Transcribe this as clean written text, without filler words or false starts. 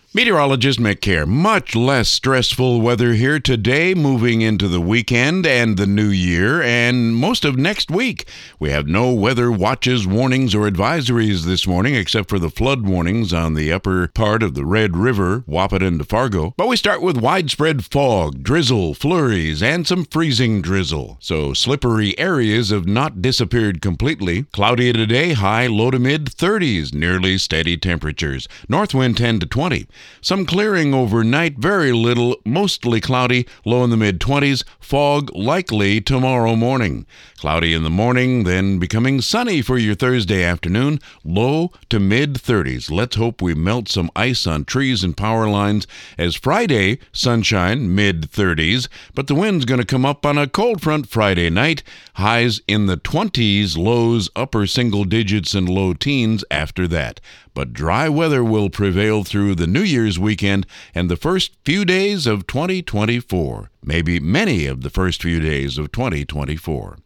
Meteorologist Mick Care. Much less stressful weather here today, moving into the weekend and the new year, and most of next week. We have no weather watches, warnings, or advisories this morning, except for the flood warnings on the upper part of the Red River, Wahpeton to Fargo. But we start with widespread fog, drizzle, flurries, and some freezing drizzle. So slippery areas have not disappeared completely. Cloudy today, high low to mid 30s, nearly steady temperatures. North wind 10 to 20. Some clearing overnight, very little, mostly cloudy, low in the mid-20s, fog likely tomorrow morning. Cloudy in the morning, then becoming sunny for your Thursday afternoon, low to mid-30s. Let's hope we melt some ice on trees and power lines. As Friday, sunshine, mid-30s, but the wind's going to come up on a cold front Friday night. Highs in the 20s, lows upper single digits and low teens after that. But dry weather will prevail through the New Year's weekend and the first few days of 2024. Maybe many of the first few days of 2024.